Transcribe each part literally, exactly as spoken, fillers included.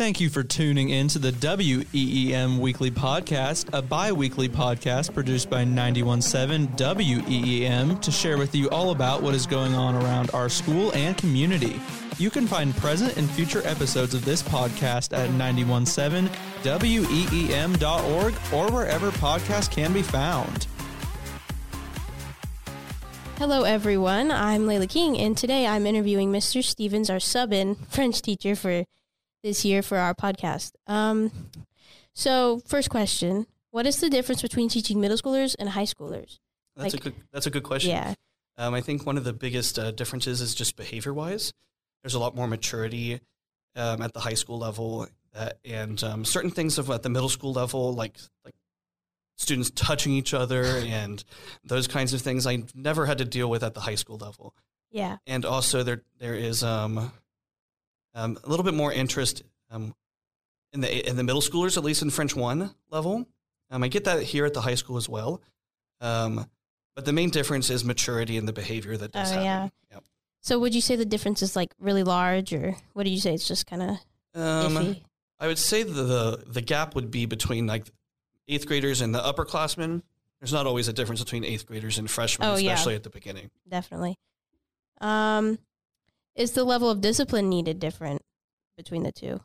Thank you for tuning in to the W E E M Weekly Podcast, a bi-weekly podcast produced by ninety-one point seven W E E M to share with you all about what is going on around our school and community. You can find present and future episodes of this podcast at ninety-one point seven W E E M dot org or wherever podcasts can be found. Hello, everyone. I'm Layla King, and today I'm interviewing Mister Stevens, our sub-in French teacher for this year for our podcast. Um, so, first question: what is the difference between teaching middle schoolers and high schoolers? That's like, a good. That's a good question. Yeah. Um, I think one of the biggest uh, differences is just behavior-wise. There's a lot more maturity um, at the high school level, uh, and um, certain things of at the middle school level, like like students touching each other and those kinds of things, I never had to deal with at the high school level. Yeah. And also there there is um, um, a little bit more interest um, in the in the middle schoolers, at least in French one level. Um, I get that here at the high school as well. Um, but the main difference is maturity and the behavior that does Oh, happen. yeah. Yep. So, would you say the difference is like really large, or what do you say? It's just kind of Um, iffy. I would say the, the the gap would be between like eighth graders and the upperclassmen. There's not always a difference between eighth graders and freshmen, Oh, yeah. especially at the beginning. Definitely. Um, is the level of discipline needed different between the two?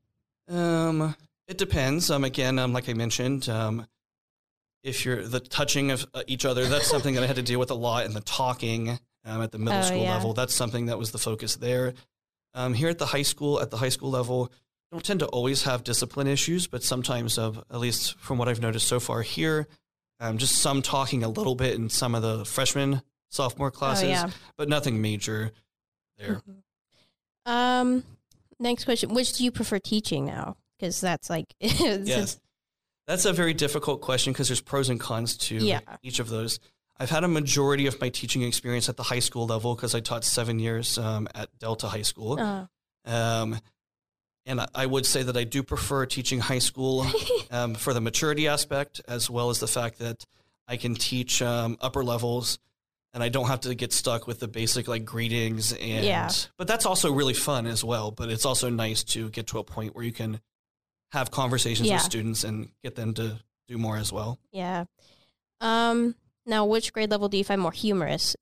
Um, it depends. Um, again, um, like I mentioned, um, if you're the touching of uh, each other, that's something that I had to deal with a lot, and the talking um, at the middle Oh, school yeah. level, that's something that was the focus there. Um, here at the high school, at the high school level, don't tend to always have discipline issues, but sometimes, uh, at least from what I've noticed so far here, um, just some talking a little bit in some of the freshman, sophomore classes, Oh, yeah. but nothing major there. Mhm. Um, next question: which do you prefer teaching now? Because that's like it's- Yes. That's a very difficult question because there's pros and cons to Yeah. each of those. I've had a majority of my teaching experience at the high school level because I taught seven years um, at Delta High School. Uh, Um, and I- I would say that I do prefer teaching high school um, for the maturity aspect, as well as the fact that I can teach um, upper levels and I don't have to get stuck with the basic like greetings. And Yeah. But that's also really fun as well. But it's also nice to get to a point where you can have conversations Yeah. with students and get them to do more as well. yeah. Um. Now, which grade level do you find more humorous?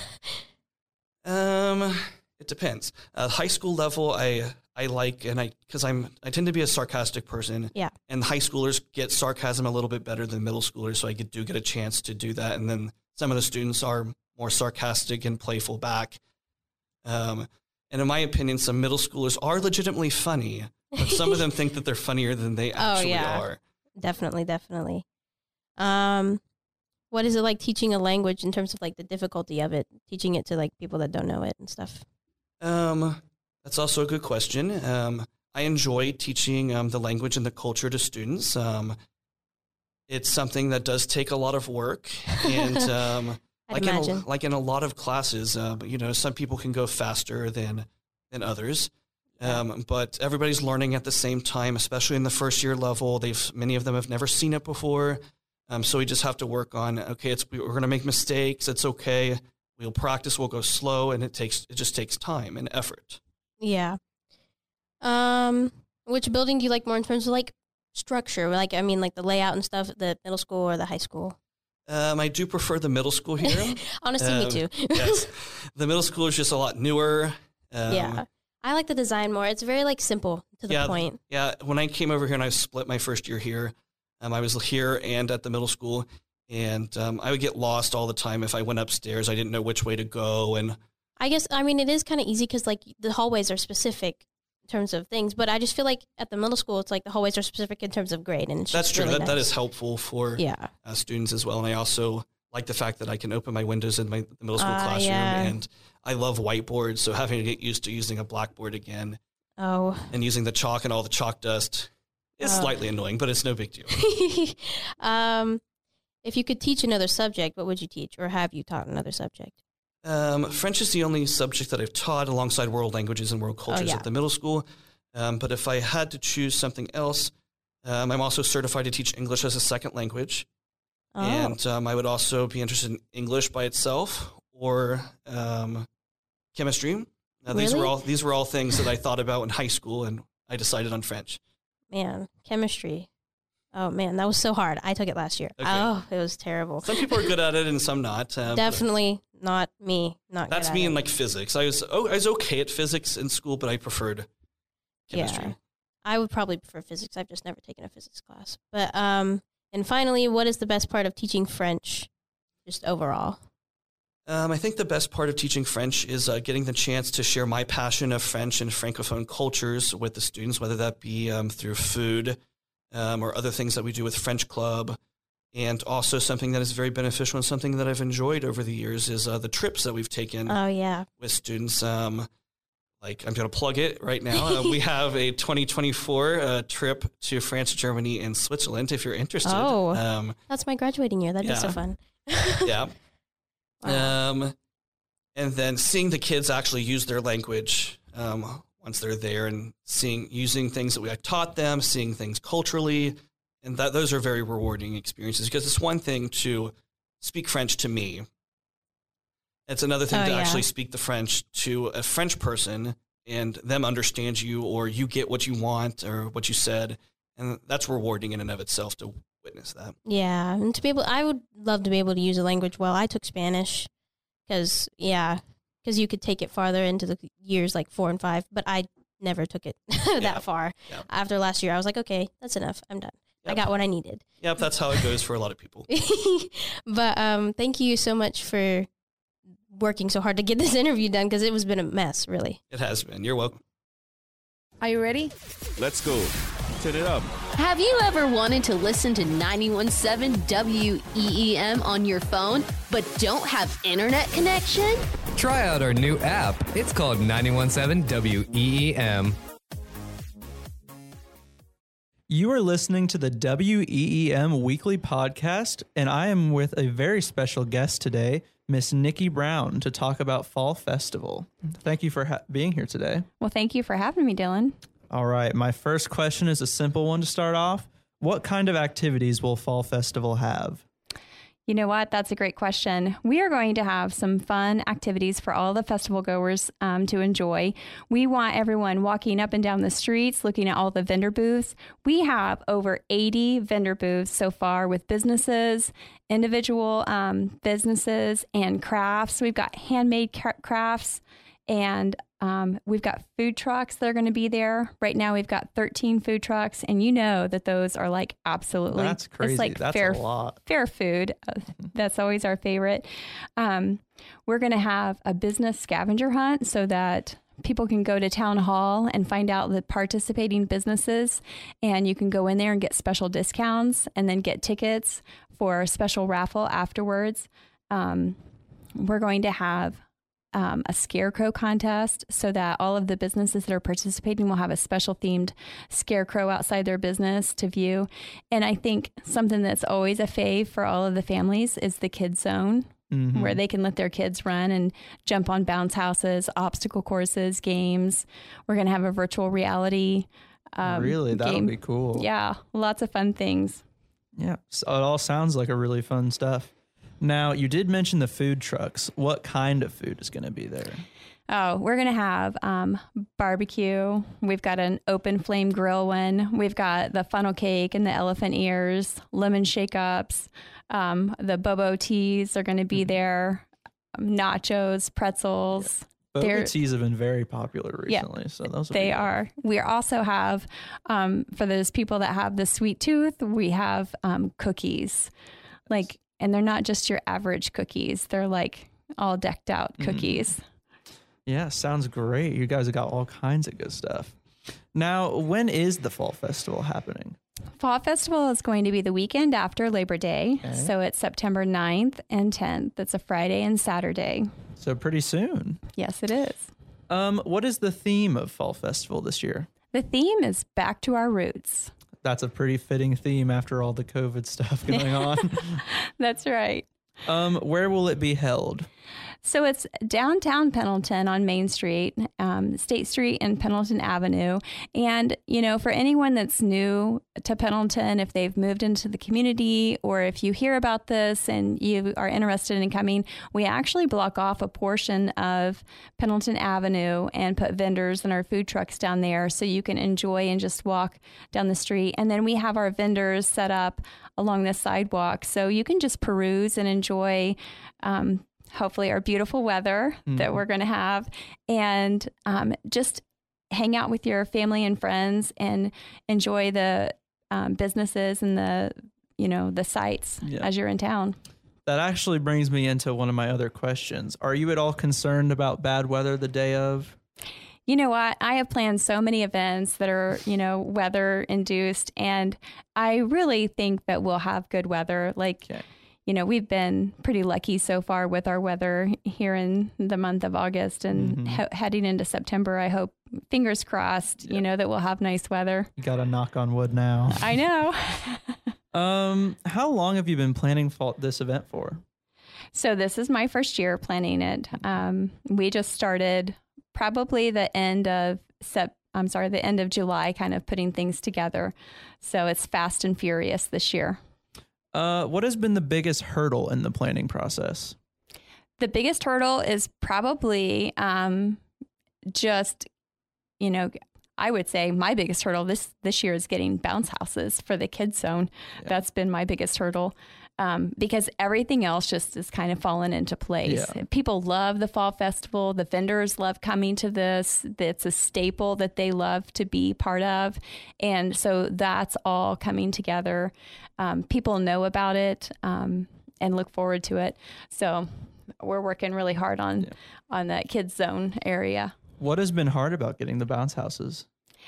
Um, it depends. Uh, high school level, I I like, and I because I'm I tend to be a sarcastic person. Yeah. And high schoolers get sarcasm a little bit better than middle schoolers, so I get, do get a chance to do that. And then some of the students are more sarcastic and playful back. Um, and in my opinion, some middle schoolers are legitimately funny, but some of them think that they're funnier than they actually yeah. are. Definitely, definitely. Um, what is it like teaching a language in terms of like the difficulty of it, teaching it to like people that don't know it and stuff? Um, that's also a good question. Um, I enjoy teaching um, the language and the culture to students. Um, it's something that does take a lot of work, and um, I'd like in imagine. a, like in a lot of classes, uh, you know, some people can go faster than than others. Um, but everybody's learning at the same time, especially in the first year level. They've many of them have never seen it before. Um, so we just have to work on, okay, it's, we're going to make mistakes. It's okay. We'll practice. We'll go slow. And it takes, it just takes time and effort. Yeah. Um, which building do you like more in terms of like structure? Like, I mean, like the layout and stuff, the middle school or the high school? Um, I do prefer the middle school here. Honestly, me Um, too. Yes. The middle school is just a lot newer. Um, Yeah. I like the design more. It's very like simple to the yeah, point. Yeah. When I came over here and I split my first year here, um, I was here and at the middle school, and um, I would get lost all the time if I went upstairs. I didn't know which way to go. And I guess, I mean, it is kind of easy because like the hallways are specific in terms of things, but I just feel like at the middle school, it's like the hallways are specific in terms of grade. And it's that's just true. really That, that nice. is helpful for Yeah. uh, students as well. And I also like the fact that I can open my windows in my the middle school Ah, classroom. yeah. And I love whiteboards. So having to get used to using a blackboard again Oh. and using the chalk and all the chalk dust is Oh. slightly annoying, but it's no big deal. um, if you could teach another subject, what would you teach, or have you taught another subject? Um, French is the only subject that I've taught alongside world languages and world cultures yeah. at the middle school. Um, but if I had to choose something else, um, I'm also certified to teach English as a second language. Oh. And um, I would also be interested in English by itself or um, chemistry. Now, these Really? were all these were all things that I thought about in high school, and I I decided on French. Man, chemistry. Oh, man, that was so hard. I took it last year. Okay. Oh, it was terrible. Some people are good at it and some not. Uh, Definitely not me. Not That's good me at in it. like physics. I was oh, I was okay at physics in school, but I preferred chemistry. Yeah. I would probably prefer physics. I've just never taken a physics class. But um, and finally, what is the best part of teaching French, just overall? Um, I think the best part of teaching French is uh, getting the chance to share my passion of French and Francophone cultures with the students, whether that be um, through food um, or other things that we do with French Club. And also something that is very beneficial and something that I've enjoyed over the years is uh, the trips that we've taken Oh, yeah. with students. Um, like, I'm going to plug it right now. Uh, we have a twenty twenty-four uh, trip to France, Germany, and Switzerland, if you're interested. Oh. Um, That's my graduating year. That'd be so yeah. fun. yeah. Wow. Um, and then seeing the kids actually use their language um, once they're there, and seeing using things that we had taught them, seeing things culturally, and that those are very rewarding experiences, because it's one thing to speak French to me. It's another thing Oh, to yeah. actually speak the French to a French person and them understand you, or you get what you want or what you said. And that's rewarding in and of itself to witness that. Yeah, and to be able, I would love to be able to use a language well. I took Spanish because, yeah, because you could take it farther into the years like four and five, but I never took it that Yeah. far. Yeah. After last year, I was like, okay, that's enough. I'm done. I Yep. got what I needed. Yep, that's how it goes for a lot of people. But um, thank you so much for working so hard to get this interview done, because it was been a mess, really. It has been. You're welcome. Are you ready? Let's go. Turn it up. Have you ever wanted to listen to ninety-one point seven W E E M on your phone, but don't have internet connection? Try out our new app. It's called ninety-one point seven W E E M. You are listening to the W E E M Weekly Podcast, and I am with a very special guest today, Miss Nikki Brown, to talk about Fall Festival. Thank you for ha- being here today. Well, thank you for having me, Dylan. All right, my first question is a simple one to start off. What kind of activities will Fall Festival have? You know what? That's a great question. We are going to have some fun activities for all the festival goers um, to enjoy. We want everyone walking up and down the streets, looking at all the vendor booths. We have over eighty vendor booths so far with businesses, individual um, businesses, and crafts. We've got handmade ca- crafts, and um, we've got food trucks that are going to be there. Right now, we've got thirteen food trucks, and you know that those are like absolutely, That's crazy. It's like That's fair, a lot. fair food. Uh, that's always our favorite. Um, we're going to have a business scavenger hunt so that people can go to town hall and find out the participating businesses, and you can go in there and get special discounts and then get tickets for a special raffle afterwards. Um, we're going to have Um, a scarecrow contest so that all of the businesses that are participating will have a special themed scarecrow outside their business to view. And I think something that's always a fave for all of the families is the kids zone, Mhm. where they can let their kids run and jump on bounce houses, obstacle courses, games. We're going to have a virtual reality um, really? That game. would be cool. Yeah, lots of fun things. Yeah. So it all sounds like a really fun stuff. Now, you did mention the food trucks. What kind of food is going to be there? Oh, we're going to have um, barbecue. We've got an open flame grill one. We've got the funnel cake and the elephant ears, lemon shake-ups. Um, the bobo teas are going to be there. Um, nachos, pretzels. They're- Boba teas have been very popular Yeah, recently, so those will They be good. are. We also have, um, for those people that have the sweet tooth, we have um, cookies. Like, and they're not just your average cookies. They're like all decked out cookies. Yeah, sounds great. You guys have got all kinds of good stuff. Now, when is the Fall Festival happening? Fall Festival is going to be the weekend after Labor Day. Okay. So it's September ninth and tenth. That's a Friday and Saturday. So pretty soon. Yes, it is. Um, what is the theme of Fall Festival this year? The theme is back to our roots. That's a pretty fitting theme after all the COVID stuff going on. That's right. Um, where will it be held? So it's downtown Pendleton on Main Street, um, State Street and Pendleton Avenue. And, you know, for anyone that's new to Pendleton, if they've moved into the community or if you hear about this and you are interested in coming, we actually block off a portion of Pendleton Avenue and put vendors and our food trucks down there so you can enjoy and just walk down the street. And then we have our vendors set up along the sidewalk so you can just peruse and enjoy um, hopefully our beautiful weather mm-hmm. that we're going to have, and um, just hang out with your family and friends and enjoy the um, businesses and the, you know, the sights yeah. as you're in town. That actually brings me into one of my other questions. Are you at all concerned about bad weather the day of? You know what? I have planned so many events that are, you know, weather induced, and I really think that we'll have good weather. Like, okay. you know, we've been pretty lucky so far with our weather here in the month of August, and mm-hmm. he- heading into September. I hope, fingers crossed, yep. you know, that we'll have nice weather. You got to knock on wood now. I know. um, how long have you been planning for this event for? So this is my first year planning it. Um, we just started probably the end of Sep- I'm sorry, the end of July, kind of putting things together. So it's fast and furious this year. Uh, what has been the biggest hurdle in the planning process? The biggest hurdle is probably um, just, you know, I would say my biggest hurdle this, this year is getting bounce houses for the kids zone. Yeah. That's been my biggest hurdle. Um, because everything else just is kind of fallen into place. Yeah. People love the fall festival. The vendors love coming to this. It's a staple that they love to be part of. And so that's all coming together. Um, people know about it um, and look forward to it. So we're working really hard on, yeah. on that kids zone area. What has been hard about getting the bounce houses?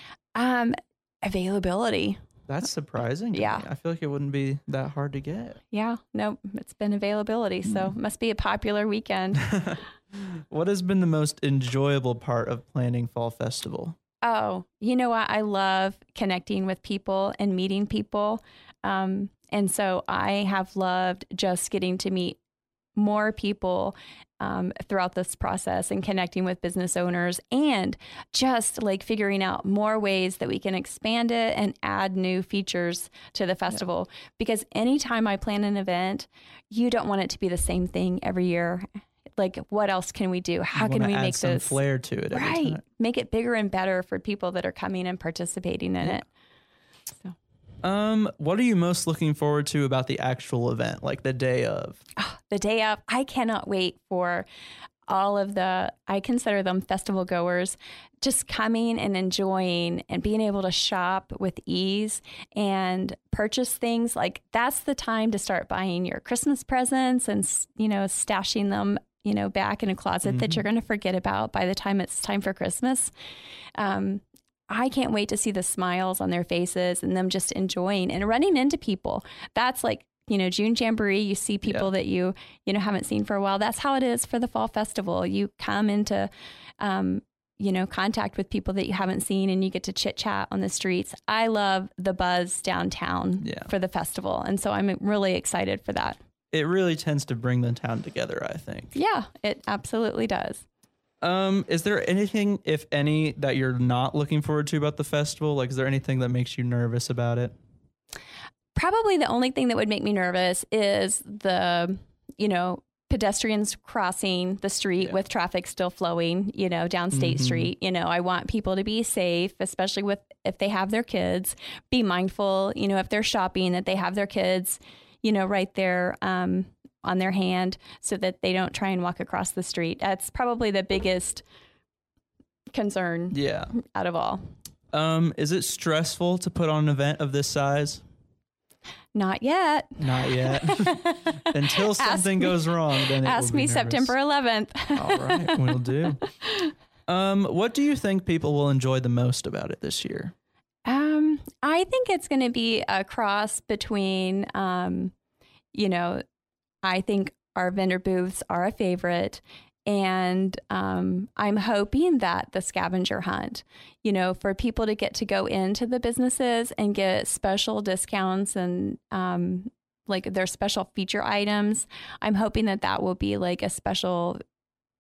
Um, availability. That's surprising. Yeah. I feel like it wouldn't be that hard to get. Yeah. No, it's been availability. So it must be a popular weekend. What has been the most enjoyable part of planning Fall Festival? Oh, you know what? I love connecting with people and meeting people. Um, and so I have loved just getting to meet more people um, throughout this process and connecting with business owners and just like figuring out more ways that we can expand it and add new features to the festival. Yeah. Because anytime I plan an event, you don't want it to be the same thing every year. Like, what else can we do? How can we add make some this flair to it? Every right? time. Make it bigger and better for people that are coming and participating in yeah. it. So. Um, what are you most looking forward to about the actual event, like the day of? Oh, the day of, I cannot wait for all of the, I consider them festival goers, just coming and enjoying and being able to shop with ease and purchase things. Like, that's the time to start buying your Christmas presents and, you know, stashing them, you know, back in a closet mm-hmm. that you're going to forget about by the time it's time for Christmas. Um, I can't wait to see the smiles on their faces and them just enjoying and running into people. That's like, you know, June Jamboree, you see people yeah. that you, you know, haven't seen for a while. That's how it is for the Fall Festival. You come into, um, you know, contact with people that you haven't seen and you get to chit chat on the streets. I love the buzz downtown yeah. for the festival. And so I'm really excited for that. It really tends to bring the town together, I think. Yeah, it absolutely does. Um, is there anything, if any, that you're not looking forward to about the festival? Like, is there anything that makes you nervous about it? Probably the only thing that would make me nervous is the, you know, pedestrians crossing the street yeah. with traffic still flowing, you know, down State mm-hmm. Street. You know, I want people to be safe, especially with if they have their kids. Be mindful, you know, if they're shopping, that they have their kids, you know, right there um, on their hand so that they don't try and walk across the street. That's probably the biggest concern yeah. out of all. Um, is it stressful to put on an event of this size? Not yet. Not yet. Until something me, goes wrong, then it ask will be me nervous. September eleventh. All right, we'll do. Um, what do you think people will enjoy the most about it this year? Um, I think it's going to be a cross between, um, you know, I think our vendor booths are a favorite. And um, I'm hoping that the scavenger hunt, you know, for people to get to go into the businesses and get special discounts and um, like their special feature items. I'm hoping that that will be like a special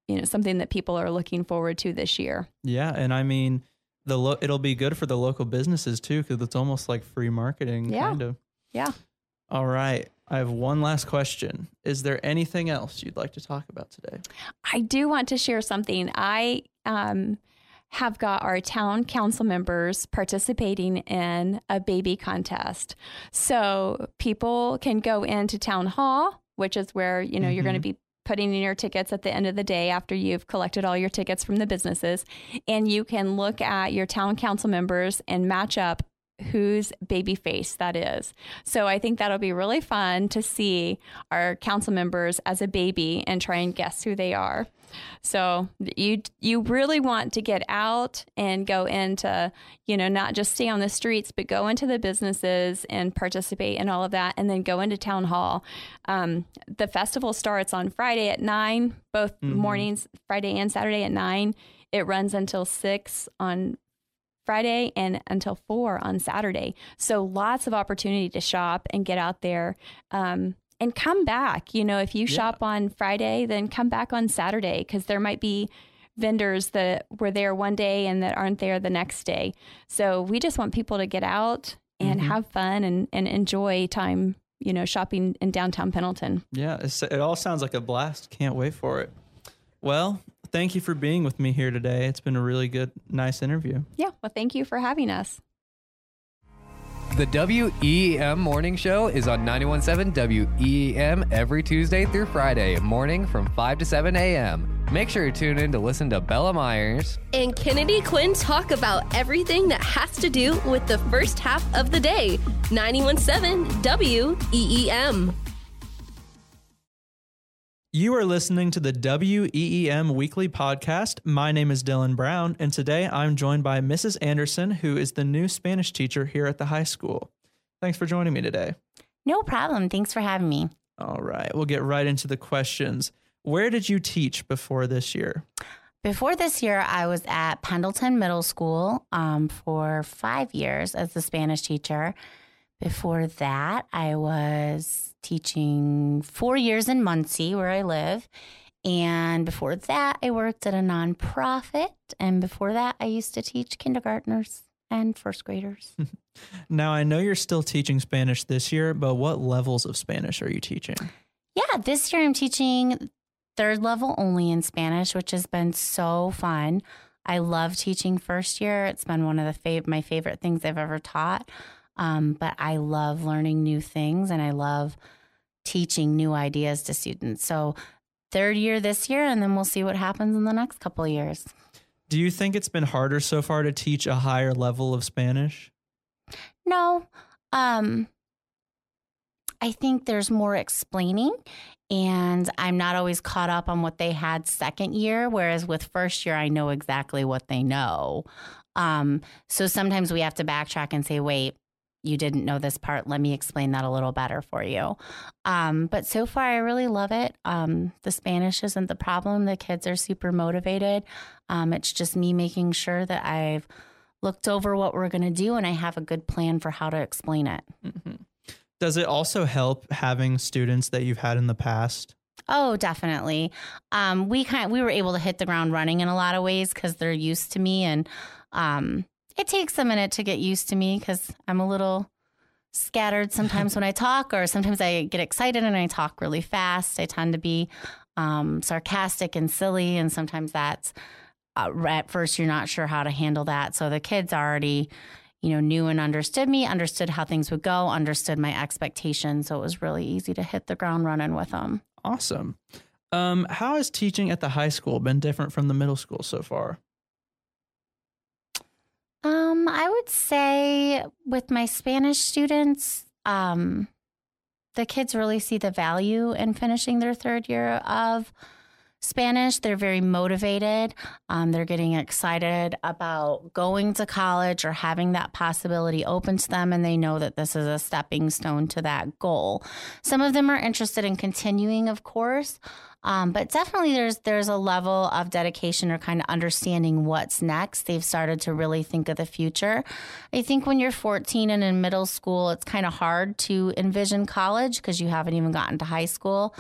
you know, something that people are looking forward to this year. Yeah. And I mean, the lo- it'll be good for the local businesses too, because it's almost like free marketing. Yeah. Kind of. Yeah. All right. I have one last question. Is there anything else you'd like to talk about today? I do want to share something. I um, have got our town council members participating in a baby contest. So people can go into town hall, which is where, you know, mm-hmm. you're going to be putting in your tickets at the end of the day after you've collected all your tickets from the businesses. And you can look at your town council members and match up whose baby face that is. So I think that'll be really fun to see our council members as a baby and try and guess who they are. So you you really want to get out and go into, you know, not just stay on the streets, but go into the businesses and participate in all of that, and then go into town hall. Um, the festival starts on Friday at nine, both mm-hmm. mornings, Friday and Saturday at nine. It runs until six on Friday and until four on Saturday. So lots of opportunity to shop and get out there um, and come back. You know, if you yeah. shop on Friday, then come back on Saturday, because there might be vendors that were there one day and that aren't there the next day. So we just want people to get out and mm-hmm. have fun and, and enjoy time, you know, shopping in downtown Pendleton. Yeah, it's, it all sounds like a blast. Can't wait for it. Well, thank you for being with me here today. It's been a really good, nice interview. Yeah, well, thank you for having us. The W E E M Morning Show is on ninety-one point seven W E E M every Tuesday through Friday morning from five to seven a.m. Make sure you tune in to listen to Bella Myers and Kennedy Quinn talk about everything that has to do with the first half of the day. ninety-one point seven W E E M. You are listening to the W E E M Weekly Podcast. My name is Dylan Brown, and today I'm joined by Missus Anderson, who is the new Spanish teacher here at the high school. Thanks for joining me today. No problem. Thanks for having me. All right, we'll get right into the questions. Where did you teach before this year? Before this year, I was at Pendleton Middle School um, for five years as the Spanish teacher. Before that, I was teaching four years in Muncie, where I live. And before that, I worked at a nonprofit. And before that, I used to teach kindergartners and first graders. Now, I know you're still teaching Spanish this year, but what levels of Spanish are you teaching? Yeah, this year I'm teaching third level only in Spanish, which has been so fun. I love teaching first year. It's been one of the fav- my favorite things I've ever taught. Um, but I love learning new things, and I love teaching new ideas to students. So third year this year, and then we'll see what happens in the next couple of years. Do you think it's been harder so far to teach a higher level of Spanish? No. Um, I think there's more explaining, and I'm not always caught up on what they had second year, whereas with first year, I know exactly what they know. Um, so sometimes we have to backtrack and say, wait, you didn't know this part. Let me explain that a little better for you. Um, but so far, I really love it. Um, the Spanish isn't the problem. The kids are super motivated. Um, it's just me making sure that I've looked over what we're going to do, and I have a good plan for how to explain it. Mm-hmm. Does it also help having students that you've had in the past? Oh, definitely. Um, we kind we were able to hit the ground running in a lot of ways because they're used to me, and um, it takes a minute to get used to me because I'm a little scattered sometimes when I talk, or sometimes I get excited and I talk really fast. I tend to be um, sarcastic and silly, and sometimes that's uh, at first you're not sure how to handle that. So the kids already, you know, knew and understood me, understood how things would go, understood my expectations. So it was really easy to hit the ground running with them. Awesome. Um, how has teaching at the high school been different from the middle school so far? Um, I would say with my Spanish students, um, the kids really see the value in finishing their third year of Spanish. They're very motivated. Um, they're getting excited about going to college or having that possibility open to them, and they know that this is a stepping stone to that goal. Some of them are interested in continuing, of course, um, but definitely there's there's a level of dedication or kind of understanding what's next. They've started to really think of the future. I think when you're fourteen and in middle school, it's kind of hard to envision college because you haven't even gotten to high school.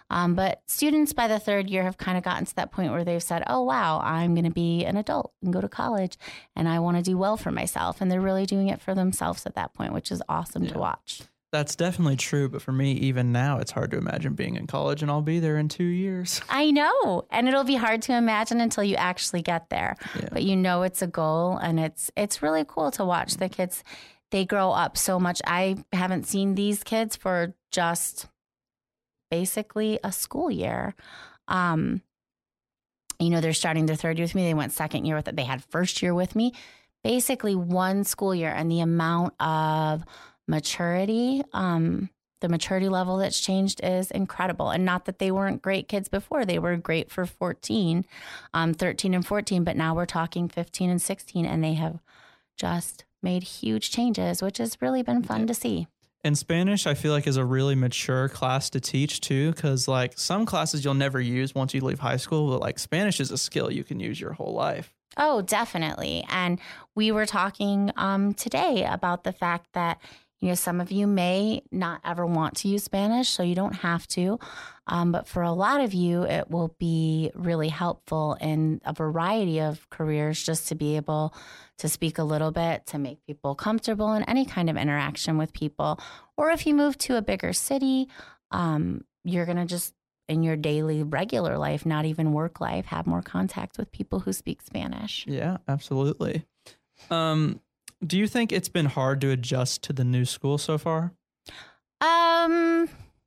Um, but students by the third year have kind of gotten to that point where they've said, oh, wow, I'm going to be an adult and go to college and I want to do well for myself. And they're really doing it for themselves at that point, which is awesome Yeah. to watch. That's definitely true. But for me, even now, it's hard to imagine being in college, and I'll be there in two years. I know. And it'll be hard to imagine until you actually get there. Yeah. But you know it's a goal, and it's it's really cool to watch the kids. They grow up so much. I haven't seen these kids for just basically a school year. Um, you know, they're starting their third year with me. They went second year with it. They had first year with me. Basically one school year, and the amount of maturity, um, the maturity level that's changed is incredible. And not that they weren't great kids before. They were great for fourteen, um, thirteen and fourteen, but now we're talking fifteen and sixteen, and they have just made huge changes, which has really been fun Yeah. to see. And Spanish, I feel like, is a really mature class to teach too, because like some classes you'll never use once you leave high school, but like Spanish is a skill you can use your whole life. Oh, definitely. And we were talking um, today about the fact that, you know, some of you may not ever want to use Spanish, so you don't have to. Um, but for a lot of you, it will be really helpful in a variety of careers just to be able to speak a little bit, to make people comfortable in any kind of interaction with people. Or if you move to a bigger city, um, you're going to just, in your daily regular life, not even work life, have more contact with people who speak Spanish. Yeah, absolutely. Um, do you think it's been hard to adjust to the new school so far? Um,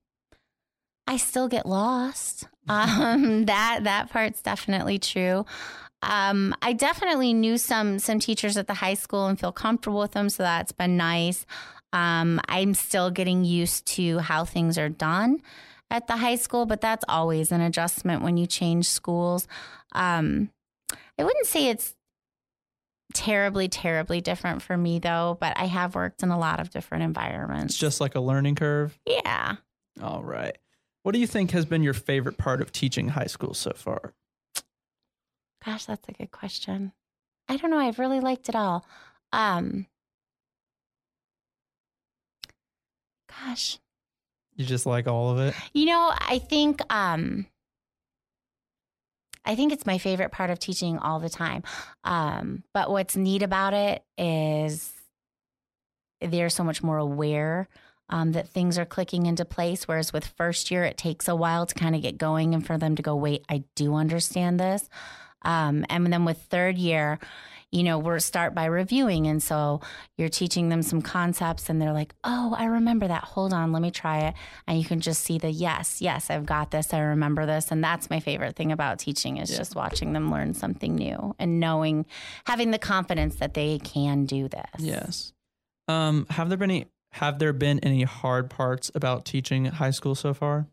I still get lost. Um, that that part's definitely true. Um, I definitely knew some some teachers at the high school and feel comfortable with them, so that's been nice. Um, I'm still getting used to how things are done at the high school, but that's always an adjustment when you change schools. Um, I wouldn't say it's terribly, terribly different for me, though, but I have worked in a lot of different environments. It's just like a learning curve. Yeah. All right. What do you think has been your favorite part of teaching high school so far? Gosh, that's a good question. I don't know. I've really liked it all. Um, gosh. You just like all of it? You know, I think um, I think it's my favorite part of teaching all the time. Um, but what's neat about it is they're so much more aware um, that things are clicking into place. Whereas with first year, it takes a while to kind of get going and for them to go, wait, I do understand this. Um, and then with third year, you know, we're start by reviewing. And so you're teaching them some concepts and they're like, oh, I remember that. Hold on, let me try it. And you can just see the yes, yes, I've got this. I remember this. And that's my favorite thing about teaching is Yeah. just watching them learn something new and knowing, having the confidence that they can do this. Yes. Um, have there been any, have there been any hard parts about teaching high school so far?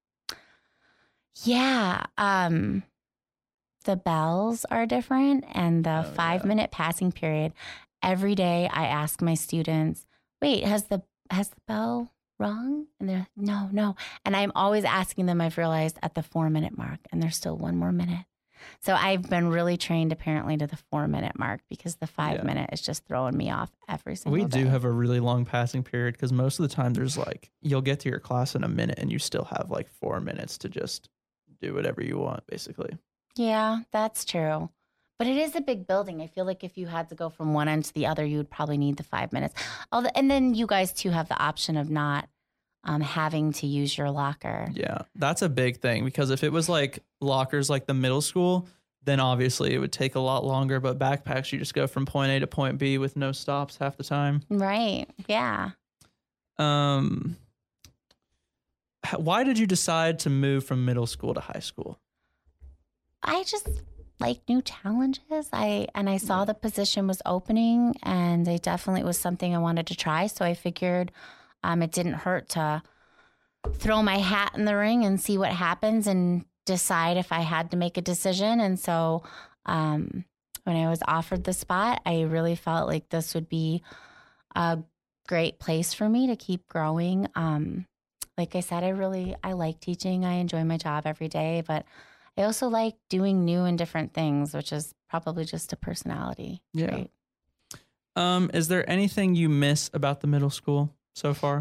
Yeah. Um, the bells are different and the Oh, five yeah. minute passing period. Every day I ask my students, wait, has the has the bell rung? And they're no, no. And I'm always asking them, I've realized at the four minute mark, and there's still one more minute. So I've been really trained apparently to the four minute mark because the five Yeah. minute is just throwing me off every single We day. do have a really long passing period because most of the time there's like, you'll get to your class in a minute and you still have like four minutes to just do whatever you want, basically. Yeah, that's true. But it is a big building. I feel like if you had to go from one end to the other, you would probably need the five minutes. Although, and then you guys too have the option of not um, having to use your locker. Yeah, that's a big thing because if it was like lockers like the middle school, then obviously it would take a lot longer. But backpacks, you just go from point A to point B with no stops half the time. Right. Yeah. Um, h- why did you decide to move from middle school to high school? I just like new challenges. I and I saw the position was opening, and it definitely was something I wanted to try. So I figured um, it didn't hurt to throw my hat in the ring and see what happens and decide if I had to make a decision. And so um, when I was offered the spot, I really felt like this would be a great place for me to keep growing. Um, like I said, I really I like teaching. I enjoy my job every day, but I also like doing new and different things, which is probably just a personality Yeah. trait. Um, is there anything you miss about the middle school so far?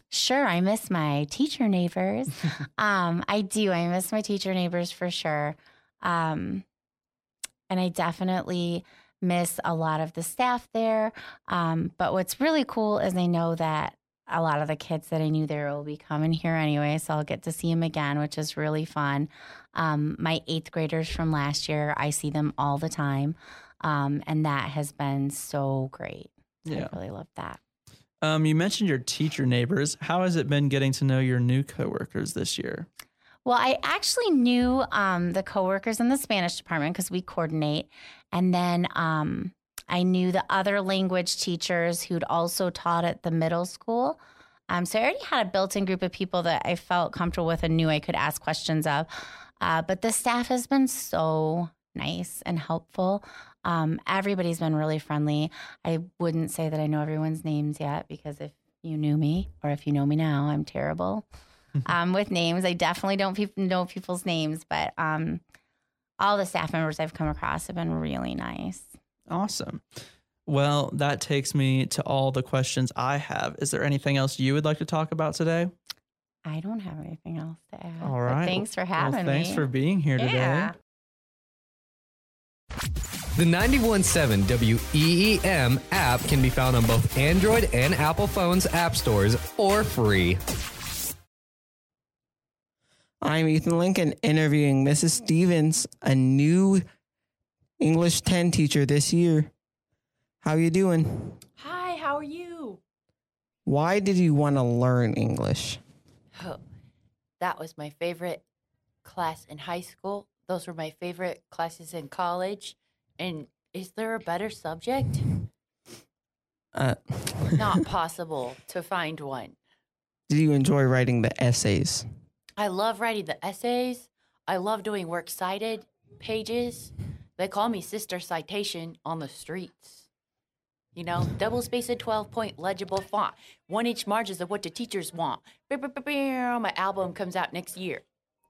Sure, I miss my teacher neighbors. um, I do. I miss my teacher neighbors for sure. Um, and I definitely miss a lot of the staff there. Um, but what's really cool is I know that a lot of the kids that I knew there will be coming here anyway, so I'll get to see them again, which is really fun. Um, my eighth graders from last year, I see them all the time, um, and that has been so great. Yeah. I really love that. Um, you mentioned your teacher neighbors. How has it been getting to know your new coworkers this year? Well, I actually knew um, the coworkers in the Spanish department because we coordinate. And then um, I knew the other language teachers who'd also taught at the middle school. Um, so I already had a built-in group of people that I felt comfortable with and knew I could ask questions of. Uh, but the staff has been so nice and helpful. Um, everybody's been really friendly. I wouldn't say that I know everyone's names yet because if you knew me or if you know me now, I'm terrible um, with names. I definitely don't pe- know people's names, but um, all the staff members I've come across have been really nice. Awesome. Well, that takes me to all the questions I have. Is there anything else you would like to talk about today? I don't have anything else to add. All right. But thanks for having well, thanks me. Thanks for being here today. Yeah. The ninety-one point seven W E E M app can be found on both Android and Apple phones app stores or free. I'm Ethan Lincoln interviewing Missus Stevens, a new English ten teacher this year. How you doing? Hi, how are you? Why did you want to learn English? Oh, that was my favorite class in high school. Those were my favorite classes in college. And is there a better subject? Uh, Not possible to find one. Did you enjoy writing the essays? I love writing the essays. I love doing works cited pages. They call me Sister Citation on the streets. You know, double spaced twelve point legible font, one inch margins of what the teachers want. My album comes out next year.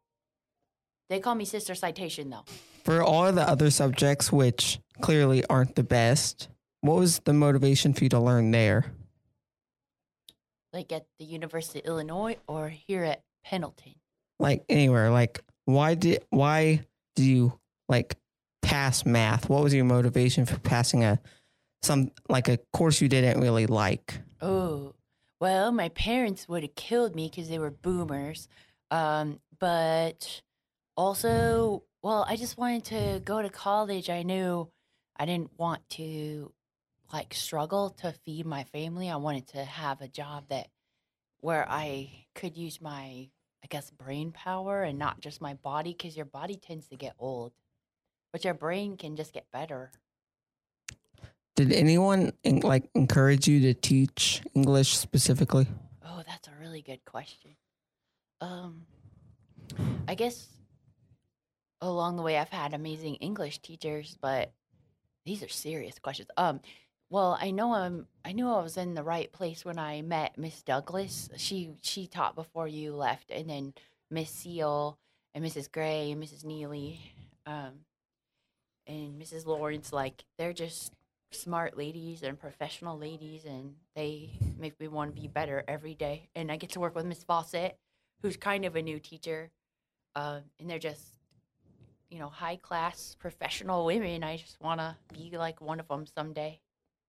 They call me Sister Citation, though. For all of the other subjects, which clearly aren't the best, what was the motivation for you to learn there? Like at the University of Illinois or here at Pendleton? Like anywhere. Like why did why do you like pass math? What was your motivation for passing a some like a course you didn't really like? Oh, well, my parents would have killed me because they were boomers. Um, but also, well, I just wanted to go to college. I knew I didn't want to like struggle to feed my family. I wanted to have a job that where I could use my, I guess, brain power and not just my body, because your body tends to get old, but your brain can just get better. Did anyone like encourage you to teach English specifically? Oh, that's a really good question. Um, I guess along the way I've had amazing English teachers, but these are serious questions. Um, well, I know I'm. I knew I was in the right place when I met Miss Douglas. She she taught before you left, and then Miss Seal and Missus Gray and Missus Neely, um, and Missus Lawrence. Like they're just smart ladies and professional ladies, and they make me want to be better every day. And I get to work with Miss Fawcett, who's kind of a new teacher, uh, and they're just, you know, high class professional women. I just want to be like one of them someday.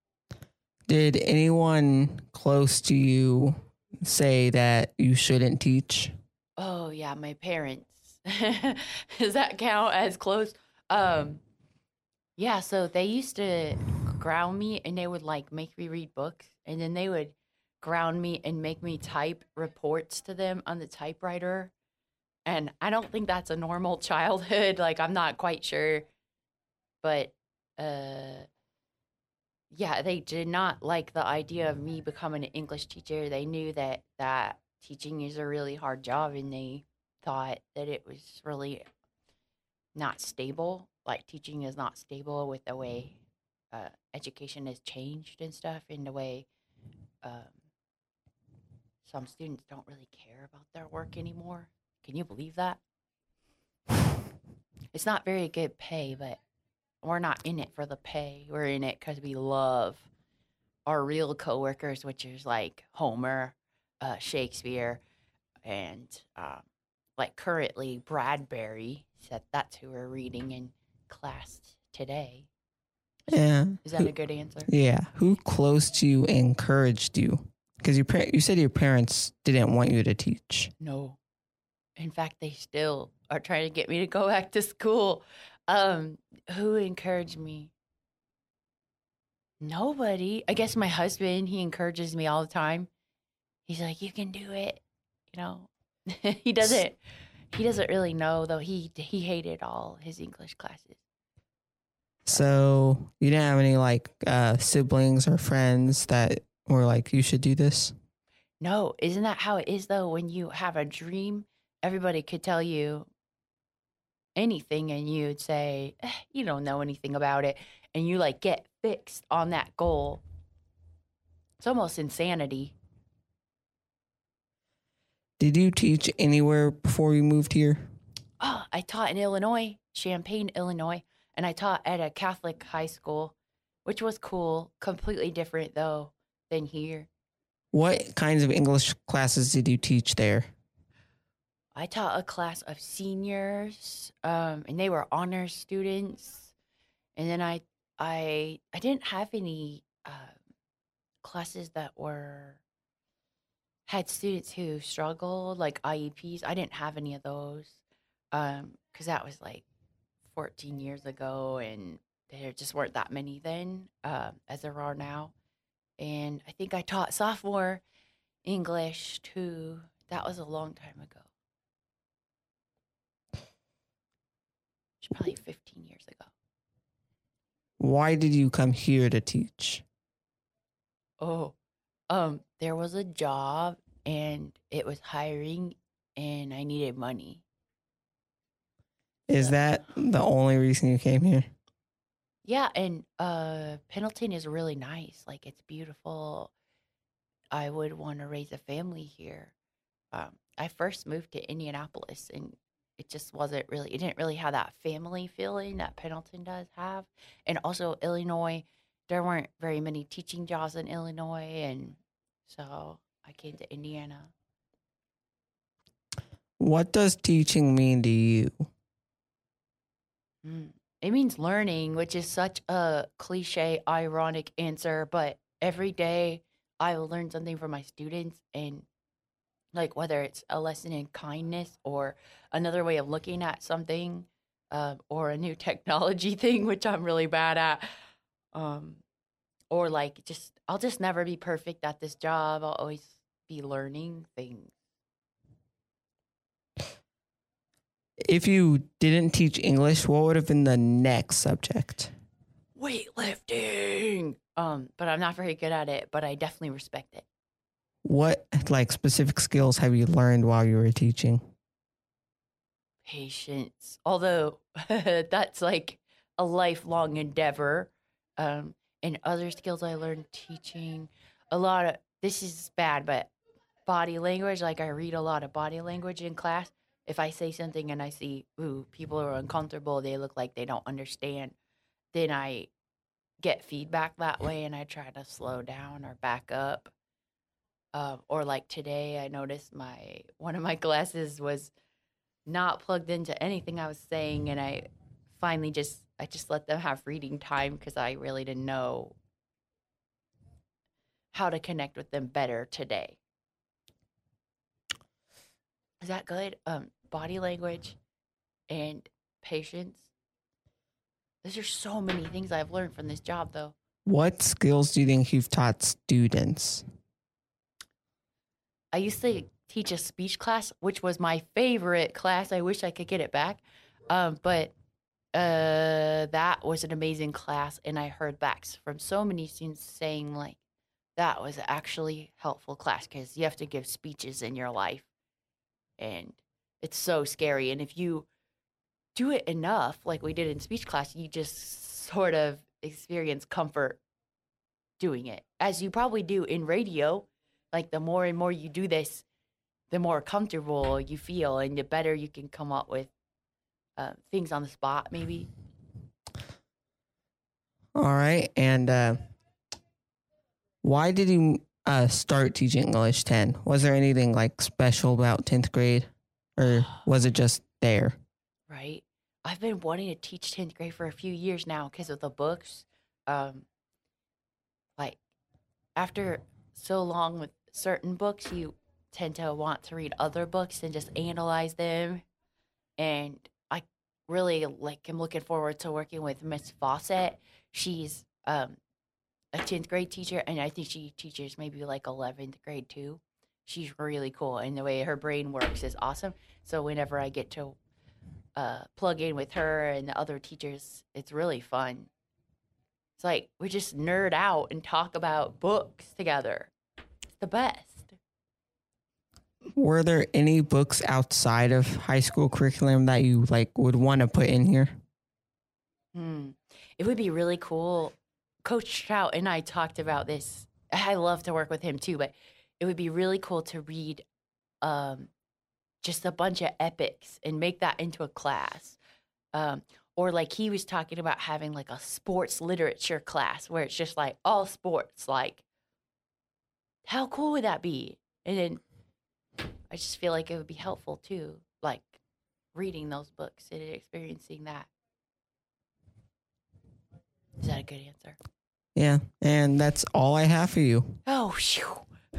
Did anyone close to you say that you shouldn't teach? Oh yeah, my parents. Does that count as close? Um, yeah, so they used to ground me, and they would like make me read books, and then they would ground me and make me type reports to them on the typewriter. And I don't think that's a normal childhood. Like, I'm not quite sure, but uh, yeah, they did not like the idea of me becoming an English teacher. They knew that that teaching is a really hard job, and they thought that it was really not stable. Like, teaching is not stable with the way uh, education has changed and stuff, and the way um, some students don't really care about their work anymore. Can you believe that? It's not very good pay, but we're not in it for the pay. We're in it because we love our real coworkers, which is like Homer, uh, Shakespeare, and um, like currently Bradbury. So that's who we're reading in class today. Yeah. Is that Who- a good answer? Yeah. Who close to you encouraged you? Because your par- you said your parents didn't want you to teach. No. In fact, they still are trying to get me to go back to school. Um, who encouraged me? Nobody. I guess my husband, he encourages me all the time. He's like, you can do it. You know, he doesn't, he doesn't really know though. He, he hated all his English classes. So you didn't have any like uh, siblings or friends that were like, you should do this? No, isn't that how it is though? When you have a dream, everybody could tell you anything and you'd say, eh, you don't know anything about it. And you like get fixed on that goal. It's almost insanity. Did you teach anywhere before you moved here? Oh, I taught in Illinois, Champaign, Illinois, and I taught at a Catholic high school, which was cool. Completely different though than here. What kinds of English classes did you teach there? I taught a class of seniors, um, and they were honors students. And then I, I, I didn't have any uh, classes that were had students who struggled, like I E Ps. I didn't have any of those um, because that was like fourteen years ago, and there just weren't that many then uh, as there are now. And I think I taught sophomore English too. That was a long time ago. It's probably fifteen years ago. Why did you come here to teach? Oh, um, there was a job and it was hiring and I needed money. Is that the only reason you came here? Yeah, and uh, Pendleton is really nice. Like, it's beautiful. I would want to raise a family here. Um, I first moved to Indianapolis, and it just wasn't really, it didn't really have that family feeling that Pendleton does have. And also, Illinois, there weren't very many teaching jobs in Illinois, and so I came to Indiana. What does teaching mean to you? Mm. It means learning, which is such a cliche, ironic answer, but every day I will learn something from my students, and like whether it's a lesson in kindness or another way of looking at something, uh, or a new technology thing, which I'm really bad at, um, or like just I'll just never be perfect at this job. I'll always be learning things. If you didn't teach English, what would have been the next subject? Weightlifting. Um, but I'm not very good at it, but I definitely respect it. What like specific skills have you learned while you were teaching? Patience. Although that's like a lifelong endeavor. Um, and other skills I learned teaching a lot of, this is bad, but body language. Like I read a lot of body language in class. If I say something and I see, ooh, people are uncomfortable, they look like they don't understand, then I get feedback that way and I try to slow down or back up. Uh, or like today, I noticed my one of my glasses was not plugged into anything I was saying, and I finally just I just let them have reading time because I really didn't know how to connect with them better today. Is that good? Um, body language and patience. Those are so many things I've learned from this job, though. What skills do you think you've taught students? I used to teach a speech class, which was my favorite class. I wish I could get it back. Um, but uh, that was an amazing class. And I heard back from so many students saying, like, that was actually helpful class because you have to give speeches in your life. And it's so scary. And if you do it enough, like we did in speech class, you just sort of experience comfort doing it, as you probably do in radio. Like the more and more you do this, the more comfortable you feel and the better you can come up with uh, things on the spot, maybe. All right. And uh, why did you uh, start teaching English ten? Was there anything like special about tenth grade, or was it just there? Right. I've been wanting to teach tenth grade for a few years now because of the books. Um, like, after so long with certain books, you tend to want to read other books and just analyze them. And I really, like, am looking forward to working with Miss Fawcett. She's um, a tenth grade teacher, and I think she teaches maybe, like, eleventh grade, too. She's really cool, and the way her brain works is awesome. So whenever I get to Uh, plug in with her and the other teachers, it's really fun. It's like we just nerd out and talk about books together. It's the best. Were there any books outside of high school curriculum that you like would want to put in here? Hmm. It would be really cool. Coach Trout and I talked about this. I love to work with him too, but it would be really cool to read um, just a bunch of epics and make that into a class. Um, or like he was talking about having like a sports literature class where it's just like all sports. Like, how cool would that be? And then I just feel like it would be helpful too, like reading those books and experiencing that. Is that a good answer? Yeah, and that's all I have for you. Oh, phew.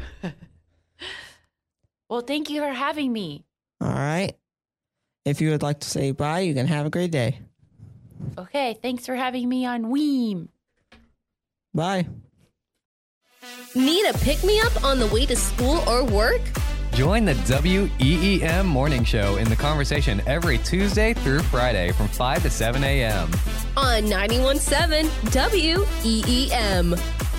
Well, thank you for having me. All right. If you would like to say bye, you can have a great day. Okay, thanks for having me on Weem. Bye. Need a pick-me-up on the way to school or work? Join the W E E M Morning Show in the conversation every Tuesday through Friday from five to seven a.m. on ninety-one point seven W E E M.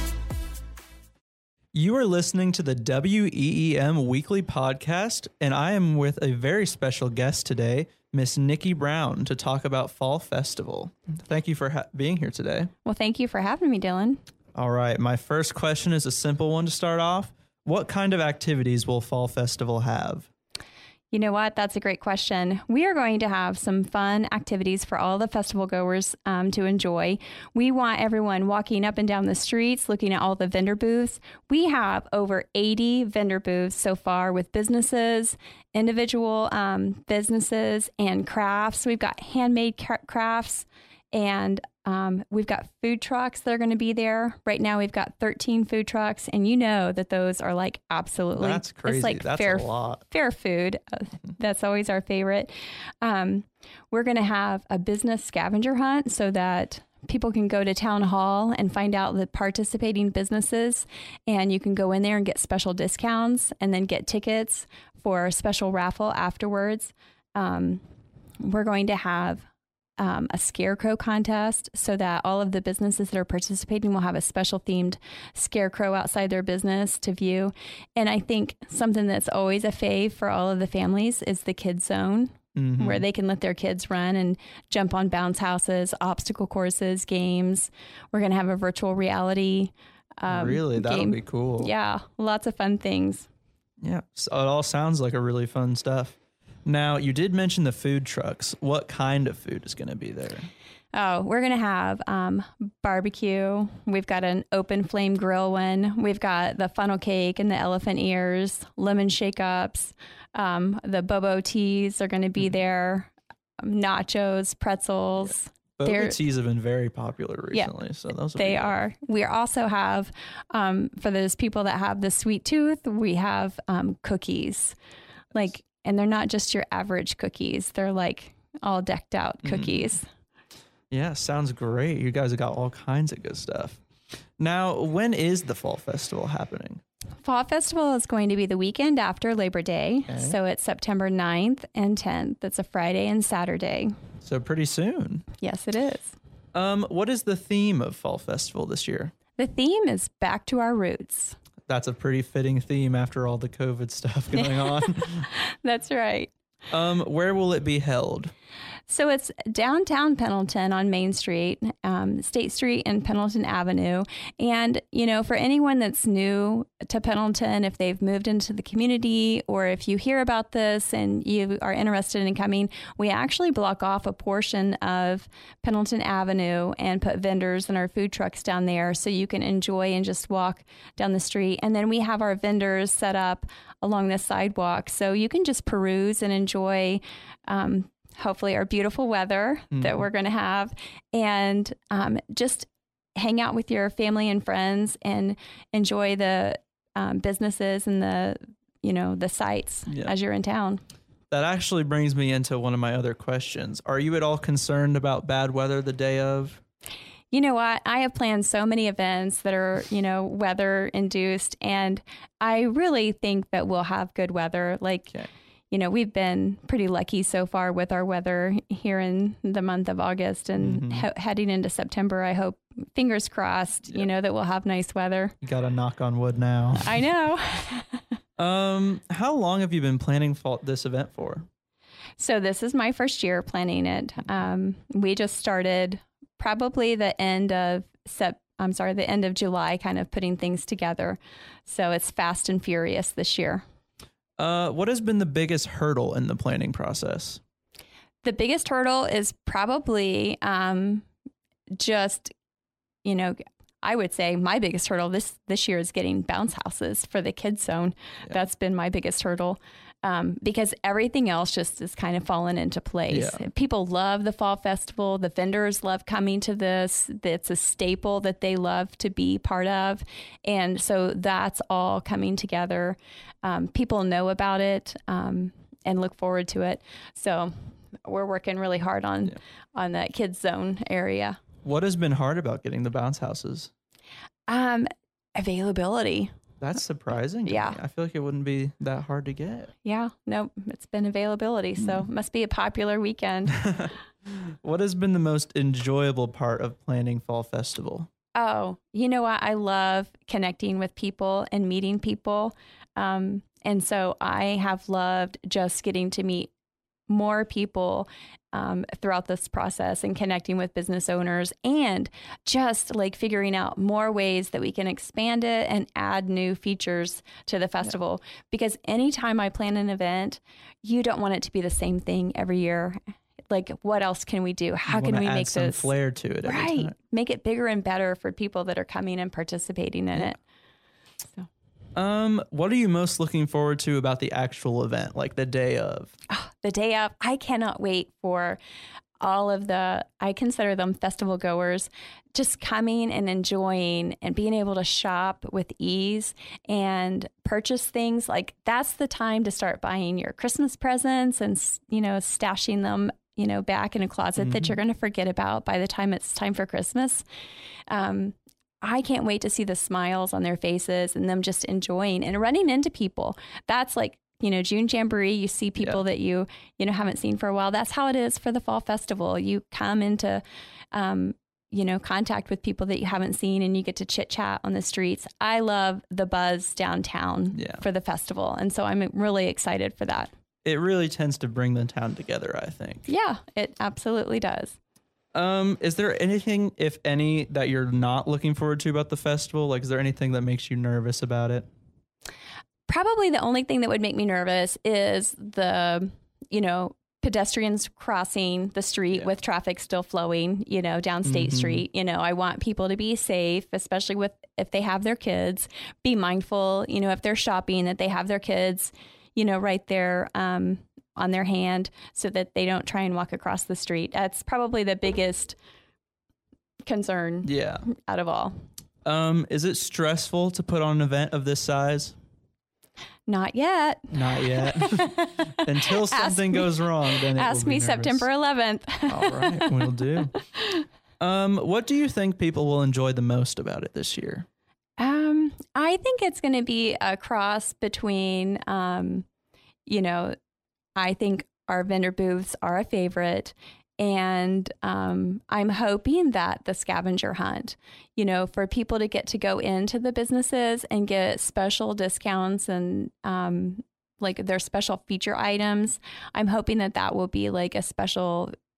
You are listening to the W E E M Weekly Podcast, and I am with a very special guest today, Miss Nikki Brown, to talk about Fall Festival. Thank you for ha- being here today. Well, thank you for having me, Dylan. All right, my first question is a simple one to start off. What kind of activities will Fall Festival have? You know what? That's a great question. We are going to have some fun activities for all the festival goers um, to enjoy. We want everyone walking up and down the streets, looking at all the vendor booths. We have over eighty vendor booths so far with businesses, individual um, businesses, and crafts. We've got handmade cra- crafts, and um, we've got food trucks that are going to be there. Right now, we've got thirteen food trucks, and you know that those are like absolutely. That's crazy. It's like That's fair, a lot. Fair food. Uh, that's always our favorite. Um, we're going to have a business scavenger hunt so that people can go to town hall and find out the participating businesses, and you can go in there and get special discounts and then get tickets for a special raffle afterwards. Um, we're going to have Um, a scarecrow contest so that all of the businesses that are participating will have a special themed scarecrow outside their business to view. And I think something that's always a fave for all of the families is the kids zone, mm-hmm. where they can let their kids run and jump on bounce houses, obstacle courses, games. We're going to have a virtual reality um, Really? That game. would be cool. Yeah, lots of fun things. Yeah, so it all sounds like a really fun stuff. Now, you did mention the food trucks. What kind of food is going to be there? Oh, we're going to have um, barbecue. We've got an open flame grill one. We've got the funnel cake and the elephant ears, lemon shake-ups. Um, the bobo teas are going to be there. Um, nachos, pretzels. Yeah. Boba teas have been very popular recently, yeah, so those will they be are. We also have, um, for those people that have the sweet tooth, we have um, cookies. Like, and they're not just your average cookies. They're like all decked out cookies. Mm. Yeah, sounds great. You guys have got all kinds of good stuff. Now, when is the Fall Festival happening? Fall Festival is going to be the weekend after Labor Day. Okay. So it's September ninth and tenth. That's a Friday and Saturday. So pretty soon. Yes, it is. Um, what is the theme of Fall Festival this year? The theme is back to our roots. That's a pretty fitting theme after all the COVID stuff going on. That's right. Um, where will it be held? So it's downtown Pendleton on Main Street, um, State Street and Pendleton Avenue. And, you know, for anyone that's new to Pendleton, if they've moved into the community or if you hear about this and you are interested in coming, we actually block off a portion of Pendleton Avenue and put vendors and our food trucks down there so you can enjoy and just walk down the street. And then we have our vendors set up along the sidewalk so you can just peruse and enjoy um, hopefully our beautiful weather mm. that we're going to have, and um, just hang out with your family and friends and enjoy the um, businesses and the, you know, the sights yeah. as you're in town. That actually brings me into one of my other questions. Are you at all concerned about bad weather the day of? You know what? I have planned so many events that are, you know, weather induced, and I really think that we'll have good weather. Like, okay. you know, we've been pretty lucky so far with our weather here in the month of August, and mm-hmm. he- heading into September. I hope, fingers crossed, yep. you know, that we'll have nice weather. You got to knock on wood now. I know. um, how long have you been planning for this event for? So this is my first year planning it. Um, we just started probably the end of Sep- I'm sorry, the end of July, kind of putting things together. So it's fast and furious this year. Uh, what has been the biggest hurdle in the planning process? The biggest hurdle is probably um, just, you know, I would say my biggest hurdle this, this year is getting bounce houses for the kids zone. Yeah. That's been my biggest hurdle. Um, because everything else just is kind of fallen into place. Yeah. People love the fall festival. The vendors love coming to this. It's a staple that they love to be part of. And so that's all coming together. Um, people know about it um, and look forward to it. So we're working really hard on, yeah. on that kids zone area. What has been hard about getting the bounce houses? Um, availability. That's surprising. Yeah. Me. I feel like it wouldn't be that hard to get. Yeah. No, it's been availability. So mm. must be a popular weekend. What has been the most enjoyable part of planning Fall Festival? Oh, you know what? I love connecting with people and meeting people. Um, and so I have loved just getting to meet more people um, throughout this process and connecting with business owners and just like figuring out more ways that we can expand it and add new features to the festival. Yeah. Because anytime I plan an event, you don't want it to be the same thing every year. Like, what else can we do? How can we add make some this flair to it? Every right? time. Make it bigger and better for people that are coming and participating in yeah. it. So. Um, what are you most looking forward to about the actual event, like the day of? Oh, the day of, I cannot wait for all of the, I consider them festival goers, just coming and enjoying and being able to shop with ease and purchase things. Like, that's the time to start buying your Christmas presents and, you know, stashing them, you know, back in a closet mm-hmm. that you're going to forget about by the time it's time for Christmas. Um, I can't wait to see the smiles on their faces and them just enjoying and running into people. That's like, you know, June Jamboree, you see people yeah. that you, you know, haven't seen for a while. That's how it is for the Fall Festival. You come into, um, you know, contact with people that you haven't seen and you get to chit chat on the streets. I love the buzz downtown yeah. for the festival. And so I'm really excited for that. It really tends to bring the town together, I think. Yeah, it absolutely does. Um, is there anything, if any, that you're not looking forward to about the festival? Like, is there anything that makes you nervous about it? Probably the only thing that would make me nervous is the, you know, pedestrians crossing the street yeah. with traffic still flowing, you know, down State mm-hmm. Street. You know, I want people to be safe, especially with if they have their kids. Be mindful, you know, if they're shopping, that they have their kids, you know, right there um, on their hand so that they don't try and walk across the street. That's probably the biggest concern yeah. out of all. Um, is it stressful to put on an event of this size? Not yet. Not yet. Until something me, goes wrong, then it ask will be me nervous. September eleventh. All right, we'll do. Um, what do you think people will enjoy the most about it this year? Um, I think it's going to be a cross between, um, you know, I think our vendor booths are a favorite. And um, I'm hoping that the scavenger hunt, you know, for people to get to go into the businesses and get special discounts and um, like their special feature items. I'm hoping that that will be like a special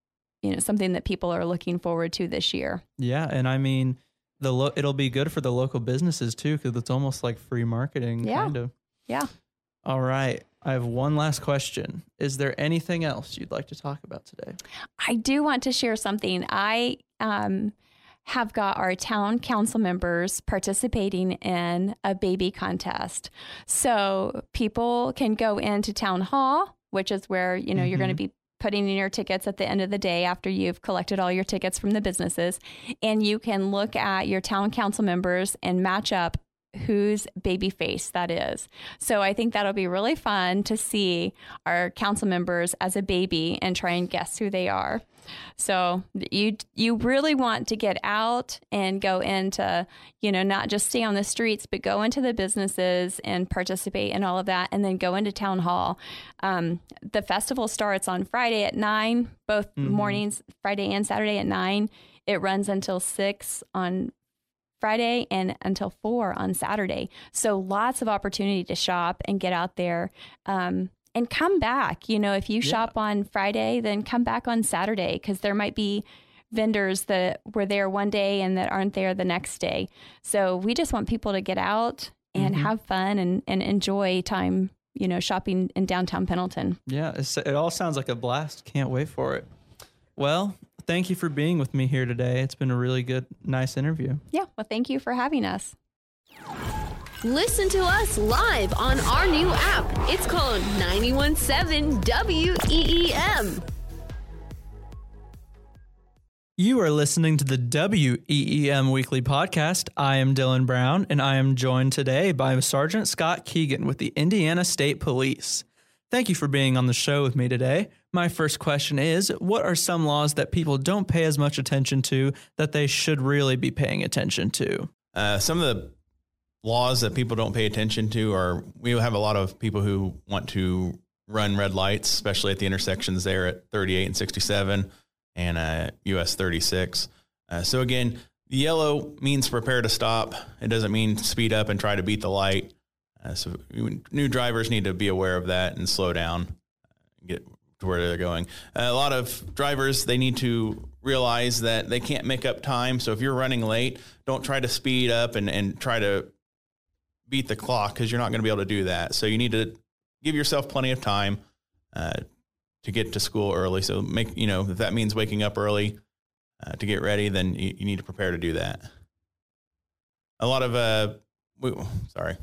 you know, something that people are looking forward to this year. Yeah. And I mean, the lo- it'll be good for the local businesses too, because it's almost like free marketing. Yeah. Kind of. Yeah. All right. I have one last question. Is there anything else you'd like to talk about today? I do want to share something. I um, have got our town council members participating in a baby contest. So people can go into town hall, which is where, you know, mm-hmm. you're going to be putting in your tickets at the end of the day after you've collected all your tickets from the businesses. And you can look at your town council members and match up whose baby face that is. So I think that'll be really fun to see our council members as a baby and try and guess who they are. So you you really want to get out and go into, you know, not just stay on the streets, but go into the businesses and participate in all of that, and then go into town hall. Um, the festival starts on Friday at nine, both mm-hmm. mornings, Friday and Saturday at nine. It runs until six on Friday and until four on Saturday. So lots of opportunity to shop and get out there um, and come back. You know, if you yeah. shop on Friday, then come back on Saturday, because there might be vendors that were there one day and that aren't there the next day. So we just want people to get out and mm-hmm. have fun and, and enjoy time, you know, shopping in downtown Pendleton. Yeah, it's, it all sounds like a blast. Can't wait for it. Well, thank you for being with me here today. It's been a really good, nice interview. Yeah, well, thank you for having us. Listen to us live on our new app. It's called ninety-one point seven W E E M. You are listening to the W E E M Weekly Podcast. I am Dylan Brown, and I am joined today by Sergeant Scott Keegan with the Indiana State Police. Thank you for being on the show with me today. My first question is, what are some laws that people don't pay as much attention to that they should really be paying attention to? Uh, some of the laws that people don't pay attention to are, we have a lot of people who want to run red lights, especially at the intersections there at thirty-eight and sixty-seven and uh, U S thirty-six. Uh, so again, the yellow means prepare to stop. It doesn't mean speed up and try to beat the light. Uh, so new drivers need to be aware of that and slow down, get to where they're going. Uh, a lot of drivers, they need to realize that they can't make up time. So if you're running late, don't try to speed up and, and try to beat the clock, because you're not going to be able to do that. So you need to give yourself plenty of time uh, to get to school early. So make, you know, if that means waking up early uh, to get ready, then you, you need to prepare to do that. A lot of, uh, we, sorry.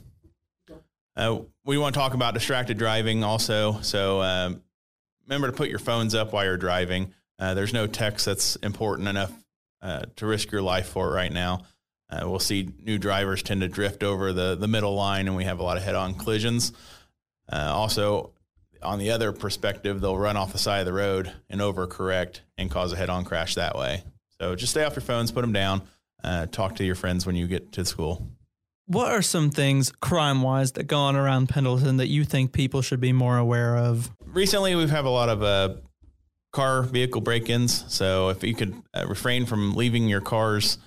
Uh, we want to talk about distracted driving also. So um, remember to put your phones up while you're driving. Uh, there's no text that's important enough uh, to risk your life for right now. Uh, we'll see new drivers tend to drift over the, the middle line, and we have a lot of head-on collisions. Uh, also, on the other perspective, they'll run off the side of the road and overcorrect and cause a head-on crash that way. So just stay off your phones, put them down, uh, talk to your friends when you get to school. What are some things crime-wise that go on around Pendleton that you think people should be more aware of? Recently, we've had a lot of uh, car vehicle break-ins. So if you could uh, refrain from leaving your cars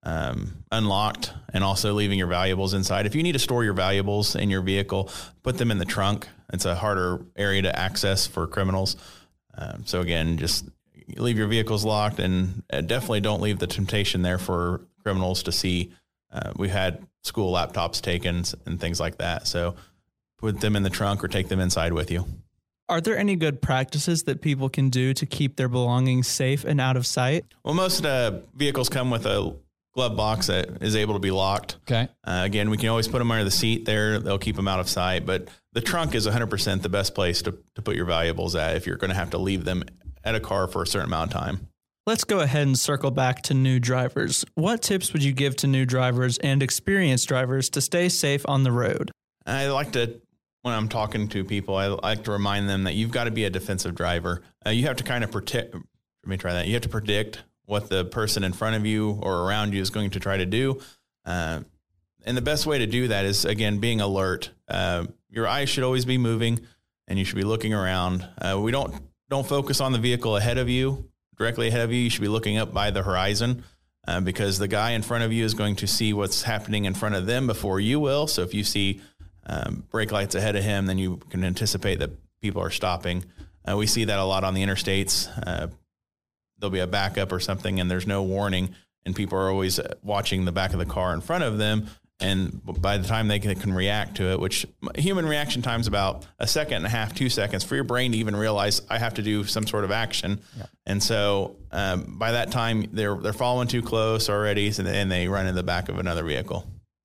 um, unlocked and also leaving your valuables inside. If you need to store your valuables in your vehicle, put them in the trunk. It's a harder area to access for criminals. Um, so again, just leave your vehicles locked, and uh, definitely don't leave the temptation there for criminals to see. Uh, we've had school laptops taken and things like that. So put them in the trunk or take them inside with you. Are there any good practices that people can do to keep their belongings safe and out of sight? Well, most uh, vehicles come with a glove box that is able to be locked. Okay. Uh, again, we can always put them under the seat there. They'll keep them out of sight. But the trunk is one hundred percent the best place to, to put your valuables at if you're going to have to leave them at a car for a certain amount of time. Let's go ahead and circle back to new drivers. What tips would you give to new drivers and experienced drivers to stay safe on the road? I like to, when I'm talking to people, I like to remind them that you've got to be a defensive driver. Uh, you have to kind of protect, let me try that. You have to predict what the person in front of you or around you is going to try to do. Uh, and the best way to do that is, again, being alert. Uh, your eyes should always be moving, and you should be looking around. Uh, we don't, don't focus on the vehicle ahead of you. Directly ahead of you, you should be looking up by the horizon uh, because the guy in front of you is going to see what's happening in front of them before you will. So if you see um, brake lights ahead of him, then you can anticipate that people are stopping. Uh, we see that a lot on the interstates. Uh, there'll be a backup or something and there's no warning, and people are always watching the back of the car in front of them. And by the time they can, can react to it, which human reaction time is about a second and a half, two seconds for your brain to even realize I have to do some sort of action. Yeah. And so um, by that time, they're they're following too close already, and, and they run in the back of another vehicle.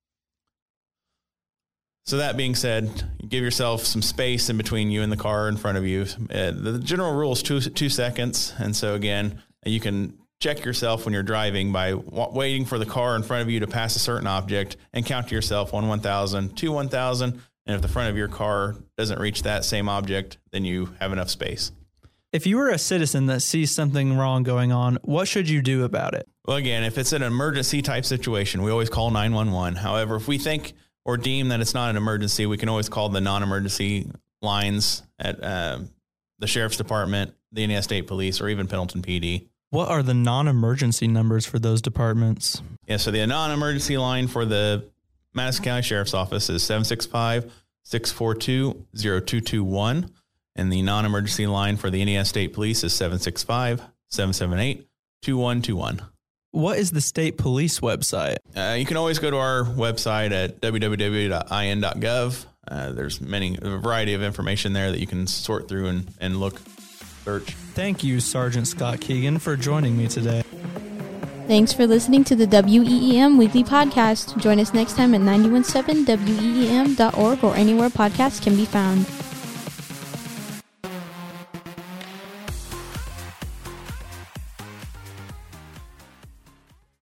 So that being said, give yourself some space in between you and the car in front of you. Uh, the general rule is two two seconds. And so again, you can check yourself when you're driving by w- waiting for the car in front of you to pass a certain object and count to yourself one one thousand, two one thousand. And if the front of your car doesn't reach that same object, then you have enough space. If you were a citizen that sees something wrong going on, what should you do about it? Well, again, if it's an emergency type situation, we always call nine one one. However, if we think or deem that it's not an emergency, we can always call the non-emergency lines at uh, the Sheriff's Department, the Indiana State Police, or even Pendleton P D. What are the non-emergency numbers for those departments? Yeah, so the non-emergency line for the Madison County Sheriff's Office is seven six five, six four two, zero two two one. And the non-emergency line for the Indiana State Police is seven six five, seven seven eight, two one two one. What is the state police website? Uh, you can always go to our website at w w w dot i n dot gov. Uh, there's many, a variety of information there that you can sort through and, and look, search. Thank you, Sergeant Scott Keegan, for joining me today. Thanks for listening to the W E E M Weekly Podcast. Join us next time at nine one seven W E E M dot org or anywhere podcasts can be found.